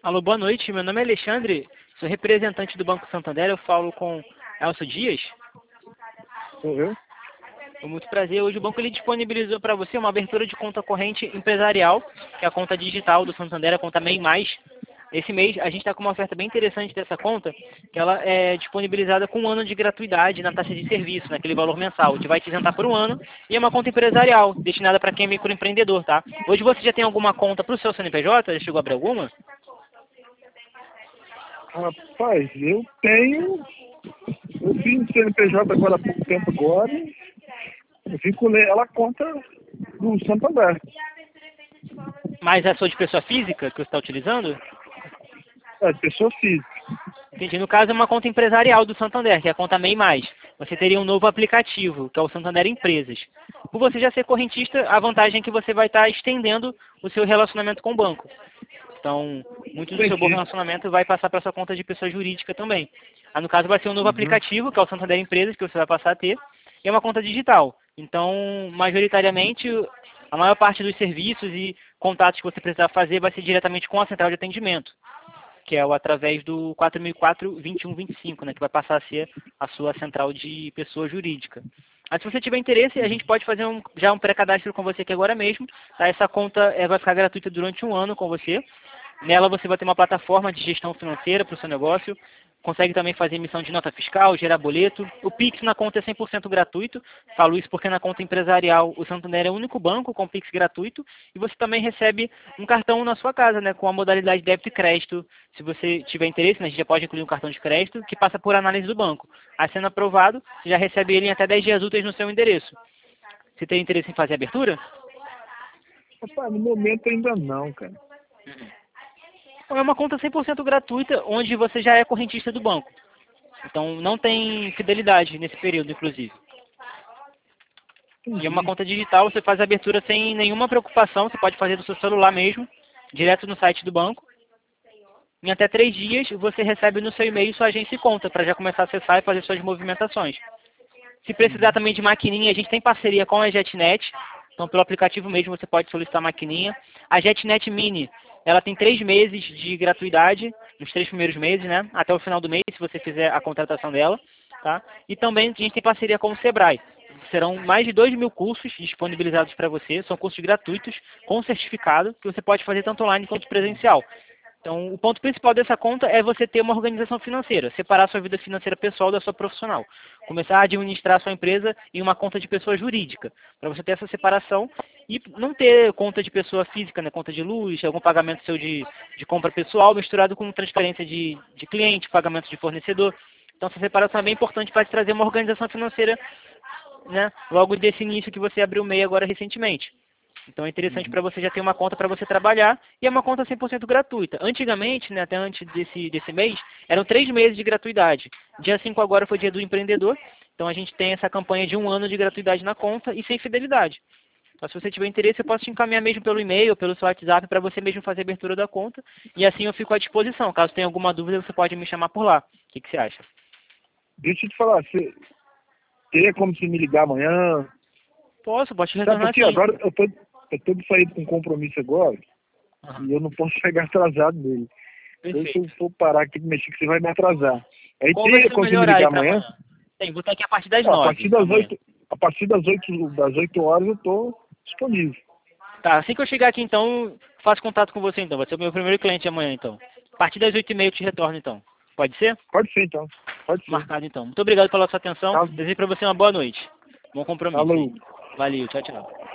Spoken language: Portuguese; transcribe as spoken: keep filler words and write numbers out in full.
Alô, boa noite. Meu nome é Alexandre, sou representante do Banco Santander. Eu falo com Elcio Dias. Sou eu? Com muito prazer. Hoje o banco ele disponibilizou para você uma abertura de conta corrente empresarial, que é a conta digital do Santander, a conta MEI Mais. Esse mês a gente está com uma oferta bem interessante dessa conta, que ela é disponibilizada com um ano de gratuidade na taxa de serviço, naquele valor mensal, que vai te isentar por um ano, e é uma conta empresarial, destinada para quem é microempreendedor, tá? Hoje você já tem alguma conta para o seu C N P J? Já chegou a abrir alguma? Rapaz, eu tenho. Eu fiz C N P J agora há pouco tempo agora. Eu vinculei ela à conta do Santander. Mas é só de pessoa física que você está utilizando? É, pessoa física. Entendi. No caso, é uma conta empresarial do Santander, que é a conta MEI Mais. Você teria um novo aplicativo, que é o Santander Empresas. Por você já ser correntista, a vantagem é que você vai estar estendendo o seu relacionamento com o banco. Então, muito do seu bom Entendi. relacionamento vai passar para sua conta de pessoa jurídica também. Ah, no caso, vai ser um novo Uhum. aplicativo, que é o Santander Empresas, que você vai passar a ter, e é uma conta digital. Então, majoritariamente, a maior parte dos serviços e contatos que você precisar fazer vai ser diretamente com a central de atendimento, que é o através do quatro mil e quatro, vinte e um vinte e cinco, né, que vai passar a ser a sua central de pessoa jurídica. Mas se você tiver interesse, a gente pode fazer um, já um pré-cadastro com você aqui agora mesmo. Tá? Essa conta é, vai ficar gratuita durante um ano com você. Nela você vai ter uma plataforma de gestão financeira para o seu negócio. Consegue também fazer emissão de nota fiscal, gerar boleto. O Pix na conta é cem por cento gratuito. Falo isso porque na conta empresarial o Santander é o único banco com Pix gratuito. E você também recebe um cartão na sua casa, né, com a modalidade débito e crédito. Se você tiver interesse, né, a gente já pode incluir um cartão de crédito que passa por análise do banco. Aí sendo aprovado, você já recebe ele em até dez dias úteis no seu endereço. Você tem interesse em fazer a abertura? Rapaz, no momento ainda não, cara. É uma conta cem por cento gratuita, onde você já é correntista do banco. Então, não tem fidelidade nesse período, inclusive. E é uma Entendi. conta digital, você faz a abertura sem nenhuma preocupação, você pode fazer do seu celular mesmo, direto no site do banco. Em até três dias, você recebe no seu e-mail sua agência e conta, para já começar a acessar e fazer suas movimentações. Se precisar também de maquininha, a gente tem parceria com a JetNet. Então, pelo aplicativo mesmo, você pode solicitar maquininha. A JetNet Mini, ela tem três meses de gratuidade, nos três primeiros meses, né? Até o final do mês, se você fizer a contratação dela. Tá? E também a gente tem parceria com o Sebrae. Serão mais de dois mil cursos disponibilizados para você. São cursos gratuitos, com certificado, que você pode fazer tanto online quanto presencial. Então, o ponto principal dessa conta é você ter uma organização financeira, separar sua vida financeira pessoal da sua profissional. Começar a administrar a sua empresa em uma conta de pessoa jurídica, para você ter essa separação e não ter conta de pessoa física, né, conta de luz, algum pagamento seu de, de compra pessoal misturado com transferência de, de cliente, pagamento de fornecedor. Então, essa separação é bem importante para te trazer uma organização financeira, né, logo desse início que você abriu o MEI agora recentemente. Então é interessante para você já ter uma conta para você trabalhar e é uma conta cem por cento gratuita. Antigamente, né, até antes desse, desse mês, eram três meses de gratuidade. Dia cinco agora foi dia do empreendedor, então a gente tem essa campanha de um ano de gratuidade na conta e sem fidelidade. Então, se você tiver interesse, eu posso te encaminhar mesmo pelo e-mail, pelo seu WhatsApp, para você mesmo fazer a abertura da conta. E assim eu fico à disposição. Caso tenha alguma dúvida, você pode me chamar por lá. O que, que você acha? Deixa eu te falar, você teria como você me ligar amanhã? Posso, posso te Sabe retornar por quê? sim. Agora eu tô, eu tô de saída com compromisso agora Aham. e eu não posso chegar atrasado nele. Então, se Perfeito. eu for parar aqui de mexer, você vai me atrasar. Aí Qual vai teria ser o como você melhor me ligar horário para amanhã? amanhã? Tem, vou estar aqui a partir das Ó, a nove partir das amanhã. oito, a partir das oito, das oito horas eu tô disponível. Tá, assim que eu chegar aqui então, faço contato com você então. Vai ser o meu primeiro cliente amanhã então. A partir das oito e meia eu te retorno então. Pode ser? Pode ser então. Pode ser. Marcado então. Muito obrigado pela sua atenção. Tá? Desejo para você uma boa noite. Bom compromisso aí. Falou. Valeu, tchau, tchau.